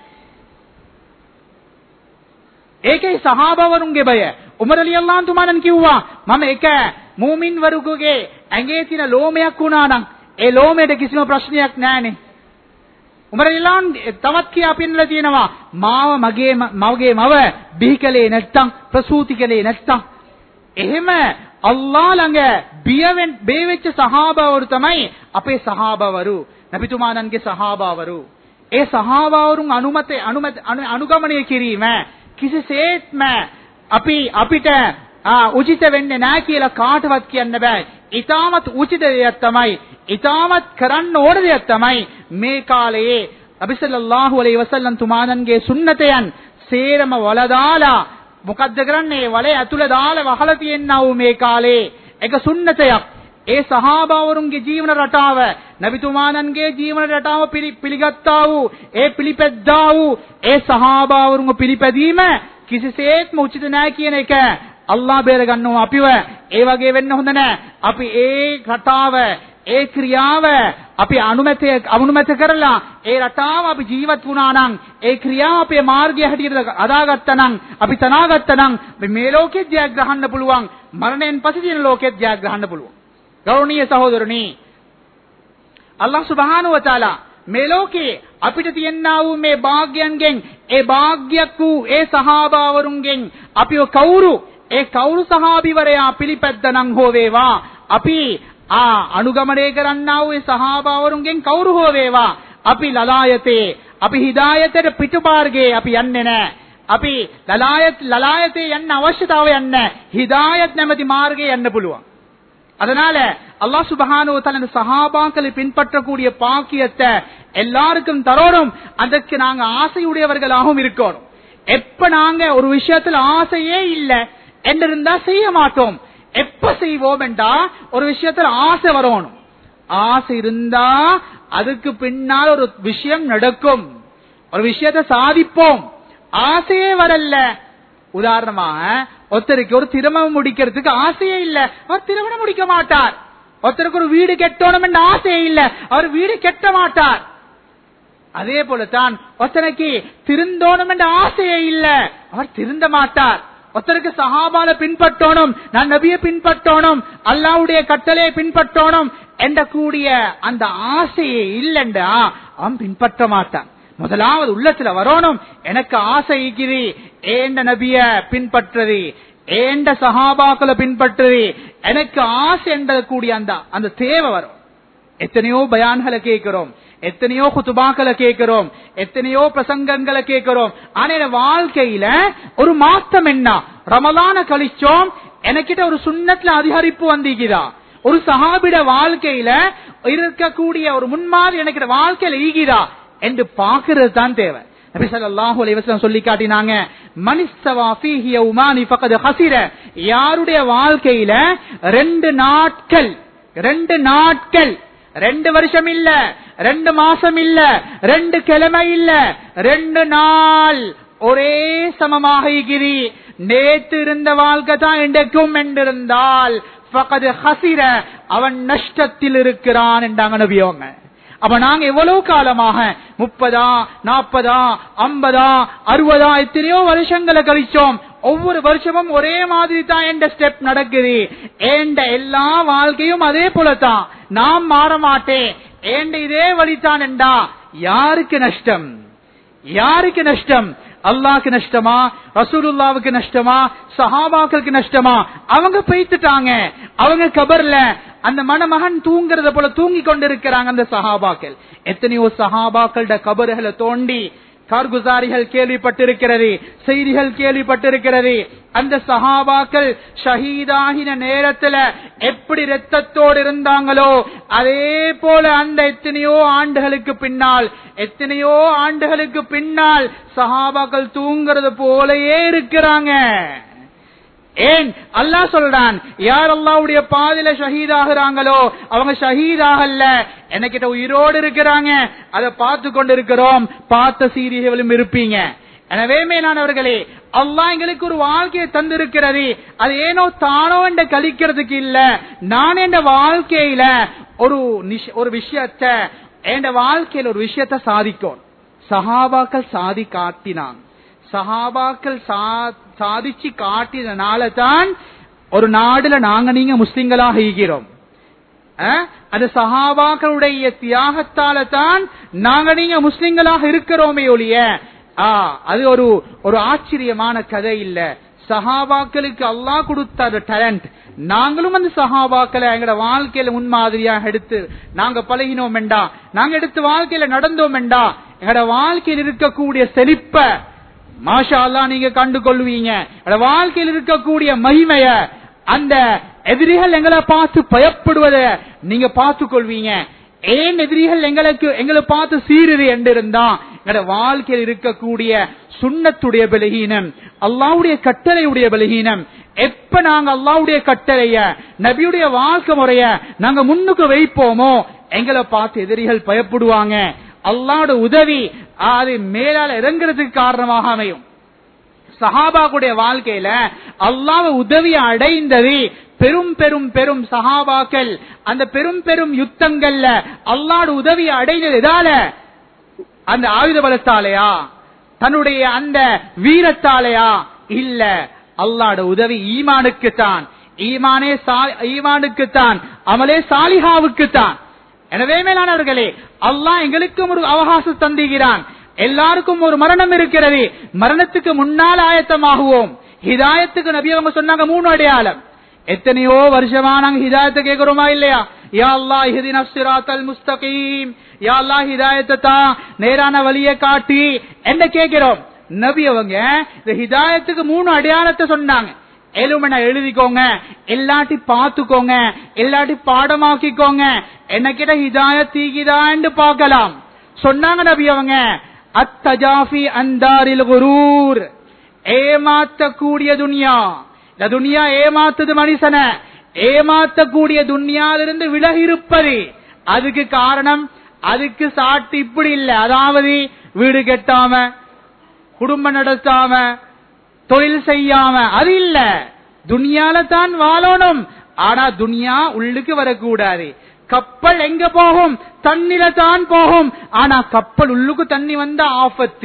ඒකේ සහාබවරුන්ගේ බය. උමර් රලියල්ලාහු අන්හු තුමාණන් කිව්වා මම එක මූමින් වරුගේ ඇඟේ තියෙන ලෝමයක් වුණා නම් ඒ ලෝමයට කිසිම ප්‍රශ්නයක් නැහනේ. උමර් රලියල්ලාහු තවත් කියා පින්නලා තියෙනවා මාව මගේ මවගේ මව බිහිකලේ නැත්තම් ප්‍රසූති කලේ නැත්තම් එහෙම අල්ලාහ ළඟ බියෙන් බේ වෙච්ච සහාබවරු තමයි අපේ සහාබවරු නබිතුමාණන්ගේ සහාබවරු. ඒ සහාබවරුන් අනුමත අනුමත අනුගමනය කිරීම කිසිසේත්ම අපි අපිට උචිත වෙන්නේ නැහැ කියලා කාටවත් කියන්න බෑ. ඊටමත් උචිත දෙයක් තමයි ඊටමත් කරන්න ඕන දෙයක් තමයි මේ කාලයේ නබි සල්ලල්ලාහු අලයිහි වසල්ලම් තුමාණන්ගේ සුන්නතයන් සේරම වලදාලා මොකද්ද කරන්නේ? වලේ ඇතුළ දාලා වහලා තියෙනා වූ මේ කාලේ එක සුන්නතයක්. ඒ සහාබාවරුන්ගේ ජීවන රටාව නබිතුමාණන්ගේ ජීවන රටාව පිළිගත්තා වූ ඒ පිළිපැද්දා වූ ඒ සහාබාවරුන්ගේ පිළිපැදීම කිසිසේත්ම උචිත නැහැ කියන එක අල්ලාහ බේර ගන්නවා අපිව. ඒ වගේ වෙන්න හොඳ නැහැ. අපි ඒ රටාව ඒ ක්‍රියාව අපි අනුමැත අනුමැත කරලා ඒ රටාව අපි ජීවත් වුණා නම් ඒ ක්‍රියාව අපේ මාර්ගය හැටියට අදාගත්තා නම් අපි තනාගත්තා නම් මේ ලෝකෙත් ජයග්‍රහන්න පුළුවන්, මරණයෙන් පස්සේ තියෙන ලෝකෙත් ජයග්‍රහන්න පුළුවන්. ගෞරවනීය සහෝදරනි, අල්ලාහ් සුබ්හානහු වතාලා මේ ලෝකේ අපිට තියෙනා වූ මේ වාග්යන්ගෙන් ඒ වාග්යක් වූ ඒ සහාබාවරුන්ගෙන් අපිව කවුරු ඒ කවුරු සහාබිවරයා පිළිපැද්දනම් හෝ වේවා අපි ආ අනුගමනය කරන්නා වූ ඒ සහාබාවරුන්ගෙන් කවුරු හෝ වේවා අපි ලලායතේ අපි හිදායතේ පිටුපාර්ගයේ අපි යන්නේ නැහැ. අපි ලලායත් ලලායතේ යන්න අවශ්‍යතාවයක් නැහැ. හිදායත් නැමැති මාර්ගයේ යන්න පුළුවන්. அதனால அல்லாஹ் சுப்ஹானஹு வ தஆலா சஹாபாக்களை பின்பற்றக்கூடிய பாக்கியத்தை எல்லாருக்கும் தரோரும். அதற்கு நாங்க ஆசையுடையவர்களாகவும் இருக்கணும். எப்ப நாங்க ஒரு விஷயத்துல ஆசையே இல்ல என்றிருந்தா செய்ய மாட்டோம். எப்ப செய்வோம் என்றா ஒரு விஷயத்துல ஆசை வரணும். ஆசை இருந்தா அதுக்கு பின்னால் ஒரு விஷயம் நடக்கும், ஒரு விஷயத்தை சாதிப்போம். ஆசையே வரல. உதாரணமாக ஒருத்தருக்கு ஒரு திருமணம் முடிக்கிறதுக்கு ஆசையே இல்ல, அவர் திருமணம் முடிக்க மாட்டார். ஒருத்தருக்கு ஒரு வீடு கட்டணும் என்ற ஆசையே இல்ல, அவர் வீடு கட்ட மாட்டார். அதே போலத்தான் ஒருத்தனுக்கு திருந்தோணும் என்ற ஆசையே இல்ல, அவர் திருந்த மாட்டார். ஒருத்தருக்கு சஹாபால பின்பற்றணும், நான் நபியை பின்பற்றணும், அல்லாஹ்வுடைய கட்டளையை பின்பற்றணும் என்ற கூடிய அந்த ஆசையே இல்லைண்டா அவன் பின்பற்ற மாட்டான். முதலாவது உள்ளத்துல வரணும், எனக்கு ஆசை இருக்குது ஏண்ட நபிய பின்பற்றுறது, ஏண்ட சஹாபாக்களை பின்பற்றுறது, எனக்கு ஆசை என்ற கூடிய அந்த அந்த தேவை வரும். எத்தனையோ பயான்களை கேட்கிறோம், எத்தனையோ குத்துபாக்களை கேட்கிறோம், எத்தனையோ பிரசங்கங்களை கேட்கிறோம். ஆனா வாழ்க்கையில ஒரு மாற்றம் என்ன? ரமலான கழிச்சோம், எனக்கிட்ட ஒரு சுன்னத்துல அதிகரிப்பு வந்திக்குதா? ஒரு சஹாபிட வாழ்க்கையில இருக்கக்கூடிய ஒரு முன்மாதிரி எனக்கு வாழ்க்கையில ஈகிதா என்று பாக்குறது தான் தேவை. நபி ஸல்லல்லாஹு அலைஹி வஸல்லம் சொல்லி காட்டினாங்க, மனிஸ்தவா ஃபீஹி யௌமானி ஃபகத் ஹஸிர. யாருடைய வாழ்க்கையில ரெண்டு நாட்கள் ரெண்டு நாட்கள் ரெண்டு வருஷம் இல்ல, ரெண்டு மாசம் இல்ல, ரெண்டு கிழமை இல்ல, ரெண்டு நாள் ஒரே சமமாக இருக்கிறி, நேற்று இருந்த வாழ்க்கை தான் இன்றைக்கும் என்றிருந்தால் ஃபகத் ஹஸிர, அவன் நஷ்டத்தில் இருக்கிறான் என்றாங்க நபியோங்க. அப்ப நாங்க எவ்வளவு காலமாக முப்பதா நாற்பதா ஐம்பதா அறுபதா எத்தனையோ வருஷங்களை கழிச்சோம். ஒவ்வொரு வருஷமும் ஒரே மாதிரி தான் என்ற ஸ்டெப் நடக்குது. ஏண்ட எல்லா வாழ்க்கையும் அதே போலதான், நாம் மாற மாட்டேன், ஏண்ட இதே வழிதான் என்றா யாருக்கு நஷ்டம்? யாருக்கு நஷ்டம்? அல்லாஹ்க்கு நஷ்டமா? ரசூலுல்லாஹ்வுக்கு நஷ்டமா? சஹாபாக்களுக்கு நஷ்டமா? அவங்க போய்த்துட்டாங்க, அவங்க கபர்ல அந்த மணமகன் தூங்குறத போல தூங்கி கொண்டிருக்கிறாங்க. அந்த சஹாபாக்கள் எத்தனையோ சஹாபாக்களோட கபர்களை தோண்டி கார்குசாரிகள் கேள்விப்பட்டிருக்கிறது, செய்திகள் கேள்விப்பட்டிருக்கிறது. அந்த சஹாபாக்கள் ஷஹீதாகின நேரத்துல எப்படி ரத்தத்தோடு இருந்தாங்களோ அதே போல அந்த எத்தனையோ ஆண்டுகளுக்கு பின்னால் எத்தனையோ ஆண்டுகளுக்கு பின்னால் சஹாபாக்கள் தூங்குறது போலயே இருக்கிறாங்க. ஏன் அல்லாஹ் சொல்றான், யார் அல்லாஹ்வுடைய பாதையில ஷஹீதாகிறாங்களோ அவங்க ஷஹீதாகல்ல, எனக்கிட்ட உயிரோடு இருக்கிறாங்க, அதை பார்த்து கொண்டு இருக்கிறோம், பார்த்த சீரியர்களும் இருப்பீங்க. எனவே மேலானவர்களே, அல்லாஹ் எங்களுக்கு ஒரு வாழ்க்கையை தந்திருக்கிறது, அது ஏனோ தானோ என்ற கழிக்கிறதுக்கு இல்ல. நான் என்ற வாழ்க்கையில ஒரு ஒரு விஷயத்தை என் வாழ்க்கையில ஒரு விஷயத்தை சாதிக்கும். சஹாபாக்கள் சாதி காட்டினான், சஹாபாக்கள் சாதிச்சு காட்டினால தான் ஒரு நாடுல நாங்க நீங்க முஸ்லிம்களாக இருக்கிறோம். அது சஹாபாக்களுடைய தியாகத்தால தான் நாங்க நீங்க முஸ்லிம்களாக இருக்கிறோமே ஒழிய அது ஒரு ஒரு ஆச்சரியமான கதை இல்ல. சஹாபாக்களுக்கு அல்லாஹ் கொடுத்த டேலண்ட் நாங்களும் அந்த சஹாபாக்களை எங்கட வாழ்க்கையில முன்மாதிரியாக எடுத்து நாங்க பழகினோம் என்றா, நாங்க எடுத்து வாழ்க்கையில நடந்தோம் என்றா, எங்கட வாழ்க்கையில் இருக்கக்கூடிய செழிப்ப மாஷா அல்லாஹ் நீங்க கண்டு கொள்வீங்க. வாழ்க்கையில் இருக்கக்கூடிய மகிமைய, அந்த எதிரிகள் எங்களை பார்த்து பயப்படுவதை நீங்க பார்த்து கொள்வீங்க. ஏன் எதிரிகள் எங்களுக்கு எங்களை பார்த்து சீருது என்று இருந்தா எங்களோட வாழ்க்கையில் இருக்கக்கூடிய சுன்னத்துடைய பலகீனம், அல்லாஹ்வுடைய கட்டளையுடைய பலகீனம். எப்ப நாங்க அல்லாஹ்வுடைய கட்டளைய நபியுடைய வாழ்க்கை முறைய நாங்க முன்னுக்கு வைப்போமோ எங்களை பார்த்து எதிரிகள் பயப்படுவாங்க. அல்லாஹ்வுடைய உதவி அது மேலால இறங்குறதுக்கு காரணமாக அமையும். சஹாபாக்குடைய வாழ்க்கையில அல்லாஹ் உதவி அடைந்தது பெரும் பெரும் பெரும் சஹாபாக்கள் அந்த பெரும் பெரும் யுத்தங்கள்ல அல்லாஹ்வுடைய உதவி அடைந்தது எதால? அந்த ஆயுத பலத்தாலையா, தன்னுடைய அந்த வீரத்தாலையா? இல்ல, அல்லாஹ்வுடைய உதவி ஈமானுக்குத்தான். ஈமானே ஈமானுக்குத்தான், அமலே சாலிஹாவுக்குத்தான். எனவே மேலானவர்களே, அல்லாஹ் எங்களுக்கும் ஒரு அவகாசம் தந்துகிறான். எல்லாருக்கும் ஒரு மரணம் இருக்கிறது, மரணத்துக்கு முன்னால் ஆயத்தமாகுவோம். ஹிதாயத்துக்கு நபி அவங்க சொன்னாங்க மூணு அடையாளம். எத்தனையோ வருஷமா நாங்க ஹிதாயத்தை கேட்கிறோமா இல்லையா? யா அல்லாஹ் இஹ்தினஸ் ஸிராத்தல் முஸ்தகீம், யா அல்லாஹ் ஹிதாயத்தை தா, நேரான வழியை காட்டி என்ன கேட்கிறோம். நபி அவங்க இந்த ஹிதாயத்துக்கு மூணு அடையாளத்தை சொன்னாங்க. எழுமன எழுதிக்கோங்க, எல்லாட்டி பாத்துக்கோங்க, எல்லாட்டி பாடமாக்கிக்கோங்க, என்ன கிட்ட ஹிதாயத் தீகிதான்னு பார்க்கலாம் சொன்னாங்க நபி அவங்க. அத்தஜாஃபி அந்தாரில் குரூர், ஏமாத்தக்கூடிய துனியா. இந்த துனியா ஏமாத்துது மனுஷனை, ஏமாத்தக்கூடிய துனியாவிலிருந்து விலகி இருப்பது. அதுக்கு காரணம், அதுக்கு சாட்டு இப்படி இல்லை. அதாவது வீடு கட்டாம, குடும்பம் நடத்தாம, தொழில் செய்யாம, அது இல்ல. துனியால தான் வாழணும், ஆனா துனியா உள்ளுக்கு வரக்கூடாது. கப்பல் எங்க போகும்? தண்ணில தான் போகும். ஆனா கப்பல் உள்ளுக்கு தண்ணி வந்த ஆபத்து.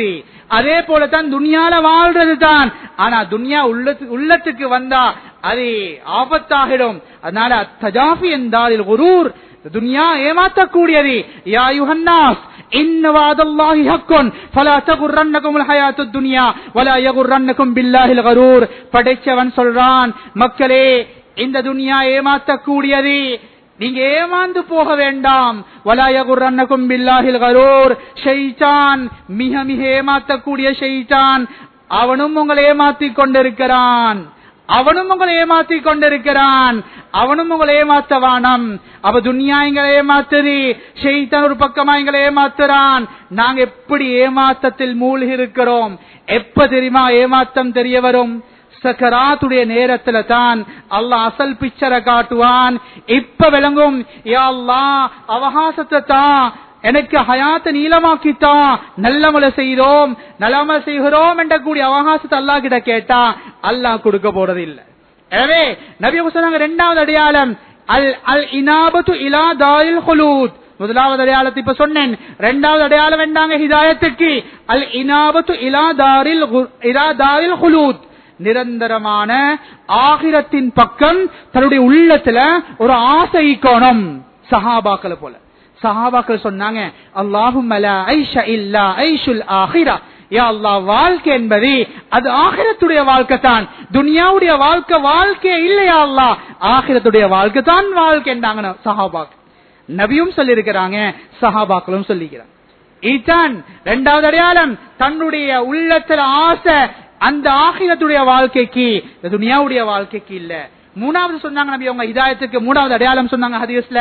அதே போலதான் துனியால வாழ்றது தான். ஆனா துனியா உள்ளத்துக்கு வந்தா அது ஆபத்தாகிடும். அதனால தஜாஃபி என்றால் குரூர், துனியா ஏமாற்றக்கூடியது. யா யுஹன்னாஸ் இன்ன வஅதல்லாஹி ஹக்குன் ஃபலா தகுர்ரன்னகுமுல் ஹயாத்துத் துன்யா வலா யகுர்ரன்னகும் பில்லாஹில் கரூர். படைச்சவன் சொல்றான், மக்களே இந்த துனியா ஏமாற்றக்கூடியது, நீங்க ஏமாந்து போக வேண்டாம். வலா யகுர்ரன்னகும் பில்லாஹில் கரூர். ஷைத்தான் மிக மிக ஏமாற்றக்கூடிய ஷைத்தான், அவனும் உங்களை ஏமாற்றிக் கொண்டிருக்கிறான், அவனும் உங்களை ஏமாற்றி கொண்டிருக்கிறான், அவனும் உங்களை ஏமாத்தவானம். அப்ப துன்யா எங்களை ஏமாத்துது, ஷைத்தான் ஒரு பக்கமா எங்களை ஏமாத்துறான். நாங்க எப்படி ஏமாத்தத்தில் மூழ்கி இருக்கிறோம்? எப்ப தெரியுமா ஏமாத்தம் தெரிய வரும்? சக்கராத்துடைய நேரத்துல தான் அல்லாஹ் அசல் பிக்சரை காட்டுவான். இப்ப விளங்கும், யா அல்லாஹ் அவகாசத்தை தான், எனக்கு ஹயாத்தை நீளமாக்கித்தா, நல்லமலை செய்தோம் நல்லமலை செய்கிறோம் என்ற கூடிய அவகாசத்தை அல்லாஹ் கிட்ட கேட்டா அல்லாஹ் கொடுக்க போறது இல்லை. எனவே நபி சொன்னாங்க இரண்டாவது அடையாளம் அல் அல் இனாபத்து இலா தாரில் குலூத். முதலாவது அடையாளத்தை இப்ப சொன்னேன். இரண்டாவது அடையாளம் வேண்டாங்க ஹிதாயத்துக்கு அல் இனாபத்து இலா தாரில் இலா தாரில் குலூத். நிரந்தரமான ஆகிரத்தின் பக்கம் தன்னுடைய உள்ளத்துல ஒரு ஆசை கோணம். சஹாபாக்களை போல சஹாபாக்கள் சொன்னாங்க, அல்லாஹும்ம லா ஐஷ இல்லா ஐஷுல் ஆகிரா. யா அல்லாஹ், வாழ்க்கை என்பது அது ஆகிரத்துடைய வாழ்க்கை தான், துனியாவுடைய வாழ்க்கை வாழ்க்கை இல்லையா அல்லாஹ், ஆகிரத்துடைய வாழ்க்கை தான் வாழ்க்கை என்றாங்க சஹாபாக்கள். நபியும் சொல்லி இருக்கிறாங்க, சஹாபாக்களும் சொல்லிக்கிறாங்க. இதுதான் இரண்டாவது அடையாளம். தன்னுடைய உள்ளத்துல ஆசை அந்த ஆகிரத்துடைய வாழ்க்கைக்கு, துனியாவுடைய வாழ்க்கைக்கு இல்ல. மூணாவது சொன்னாங்க நபி அவங்க ஹிதாயத்துக்கு மூணாவது அடையாளம் சொன்னாங்க ஹதீஸ்ல,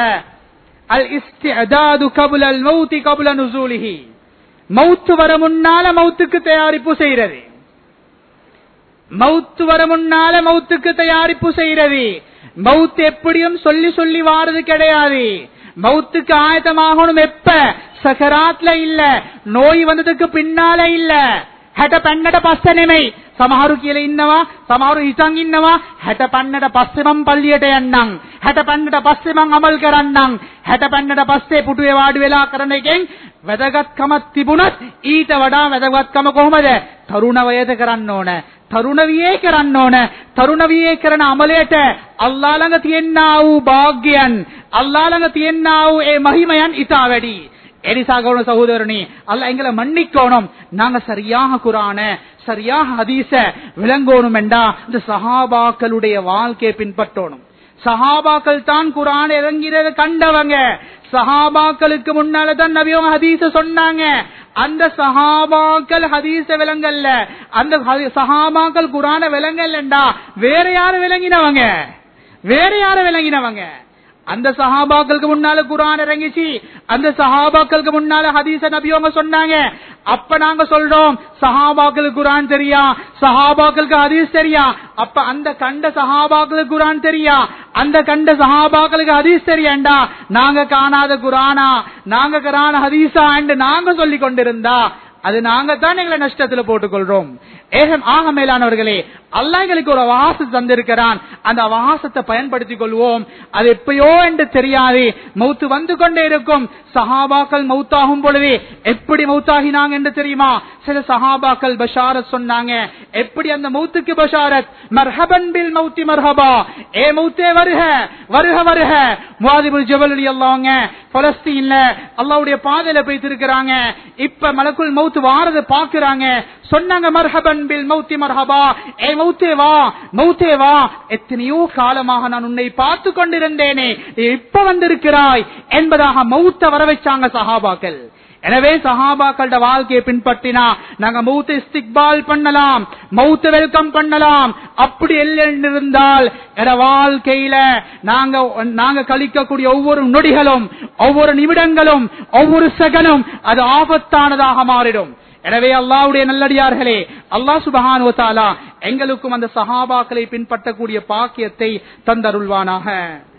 அல் இஸ்திஅதாது கப்ல அல் மௌத் கப்ல நுஸூலிஹி. மௌத் வர முன்னால மௌத்துக்கு தயாரிப்பு செய்யறது, மௌத் வர முன்னால மௌத்துக்கு தயாரிப்பு செய்யறது. மௌத் எப்படியும் சொல்லி சொல்லி வாரது கிடையாது. மௌத்துக்கு ஆயத்தமாகணும் எப்ப? சகராத்ல இல்ல, நோய் வந்ததுக்கு பின்னால இல்ல. හැට පැන්නට පස්සේ නෙමෙයි. සමහරු කියලා ඉන්නවා, සමහරු හිතන් ඉන්නවා හැට පැන්නට පස්සේ මම පල්ලියට යන්නම්, හැට පැන්නට පස්සේ මම අමල් කරන්නම්, හැට පැන්නට පස්සේ පුටුවේ වාඩි වෙලා කරන එකෙන් වැදගත්කමක් තිබුණත් ඊට වඩා වැදගත්කම කොහොමද? තරුණ වයස කරන්න ඕන, තරුණ වියේ කරන්න ඕන. තරුණ වියේ කරන අමලයට අල්ලාහ් ළඟ තියෙනා වූ භාග්‍යයන්, අල්ලාහ් ළඟ තියෙනා වූ ඒ මහිමයන් ඉතා වැඩි. எரிசா கவனம் சகோதரனே, அல்லாஹ் எங்களை மன்னிக்கணும். நாங்க சரியாக குரான சரியாக ஹதீஸ விளங்கணும் என்றா இந்த சஹாபாக்களுடைய வாழ்க்கையை பின்பற்றணும். சஹாபாக்கள் தான் குரான் இறங்கிறத கண்டவங்க. சஹாபாக்களுக்கு முன்னால தான் நபி அவங்க ஹதீஸ சொன்னாங்க. அந்த சஹாபாக்கள் ஹதீஸ விளங்கல்ல, அந்த சஹாபாக்கள் குரான விளங்கல்லண்டா வேற யாரு விளங்கினவங்க? வேற யாரு விளங்கினவங்க? அந்த சஹாபாக்களுக்கு முன்னால குர்ஆன் இறங்கிச்சு, அந்த சஹாபாக்களுக்கு முன்னால ஹதீஸ நபி அவங்க சொன்னாங்க. அப்ப நாங்க சொல்றோம் சஹாபாக்களுக்கு குர்ஆன் தெரியா, சஹாபாக்களுக்கு ஹதீஸ் தெரியா. அப்ப அந்த கண்ட சஹாபாக்களுக்கு குர்ஆன் தெரியா, அந்த கண்ட சஹாபாக்களுக்கு ஹதீஸ் தெரியாண்டா நாங்க காணாத குர்ஆனா, நாங்க காணாத ஹதீஸா என்று நாங்க சொல்லி கொண்டிருந்தா அது நாங்க தான் எங்களை நஷ்டத்துல போட்டுக் கொள்றோம். ஆக மேலானவர்களே, அல்லாஹ் எங்களுக்கு ஒரு அவகாசம் தந்திருக்கிறான். அந்த அவகாசத்தை பயன்படுத்திக் கொள்வோம். அது எப்பயோ என்று தெரியாது, மௌத்து வந்து கொண்டே இருக்கும். சஹாபாக்கள் மௌத்தாகும் பொழுது எப்படி மௌத்தாகினாங்க என்று தெரியுமா? சில சஹாபாக்கள் பஷாரத் சொன்னாங்க. எப்படி அந்த மௌத்துக்கு பஷாரத்? மர்ஹபன் பில் மௌத்தி மர்ஹபா, ஏ மௌத்தே வருக வருக வருக. முஆத் இப்னு ஜபல் ரலியல்லாஹு அன்ஹு பலஸ்தீன்ல அல்லாஹ்வுடைய பாதையில போயிட்டு இருக்காங்க. இப்ப மலக்குல் மௌத் வாரத பாக்குறாங்க. சொன்னாங்க மர்ஹபன் பில் மௌத்தி மர்ஹபா, ஏ மௌத்தே வா மௌத்தே வா, எத்தனையோ காலமாக நான் உன்னை பார்த்து கொண்டிருந்தேனே, இப்ப வந்திருக்கிறாய் என்பதாக மௌத்த வர வச்சாங்க சஹாபாக்கள். எனவே சஹாபாக்களோட வாழ்க்கையை பின்பற்றினா நாங்க மௌத்த இஸ்திக்பால் பண்ணலாம், மௌத்த வெல்கம் பண்ணலாம். அப்படி இருந்தால் வாழ்க்கையில நாங்க நாங்க கழிக்கக்கூடிய ஒவ்வொரு நொடிகளும், ஒவ்வொரு நிமிடங்களும், ஒவ்வொரு செகண்டும் அது ஆபத்தானதாக மாறிடும். எனவே அல்லாஹ்வுடைய நல்லடியார்களே, அல்லாஹ் சுப்ஹானஹு வ தஆலா எங்களுக்கும் அந்த சஹாபாக்களை பின்பற்றக்கூடிய பாக்கியத்தை தந்தருள்வானாக.